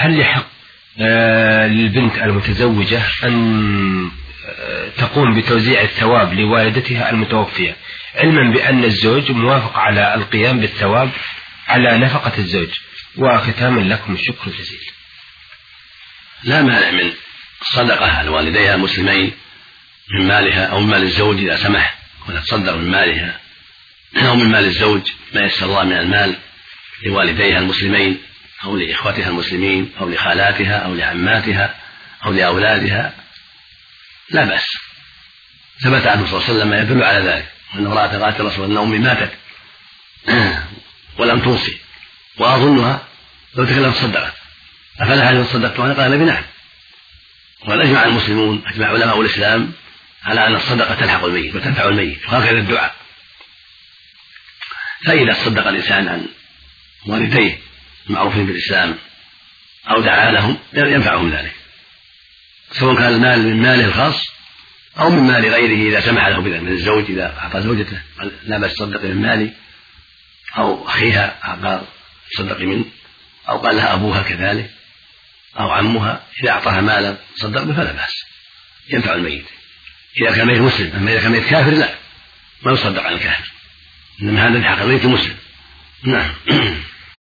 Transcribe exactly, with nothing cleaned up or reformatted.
هل يحق للبنت المتزوجة أن تقوم بتوزيع الثواب لوالدتها المتوفية علما بأن الزوج موافق على القيام بالثواب على نفقة الزوج؟ وختاما لكم الشكر الجزيل. لا مانع من الصدقة على والديها المسلمين من مالها أو من مال الزوج إذا سمح وتتصدق من مالها أو من مال الزوج ما يسر الله من المال لوالديها المسلمين أو لإخوتها المسلمين أو لخالاتها أو لعماتها أو لأولادها لا بأس. ثبت عنه صلى الله عليه وسلم ما يدل على ذلك، أن امرأة قالت رسول الله أمي ماتت ولم توصي وأظنها لو تكلمت صدقت أفلا هل تصدقت عنها؟ قال نعم. وقد أجمع المسلمون أجمع علماء الإسلام على أن الصدقة تلحق الميت وتنفع الميت وهكذا الدعاء. فإذا صدق الإنسان عن والديه المعروفين بالإسلام أو دعا لهم ينفعهم ذلك، سواء كان المال من ماله الخاص أو من مال غيره إذا سمح له بذلك، من الزوج إذا أعطى زوجته لا بأس تصدقي من مالي، أو أخيها قال تصدقي منه، أو قال لها أبوها كذلك أو عمها إذا أعطاها مالا تصدق به فلا بأس، ينفع الميت إذا كان ميت مسلم. أما إذا كان ميت كافر لا، ما يصدق عن الكافر، إنما هذا بحق الميت المسلم. نعم.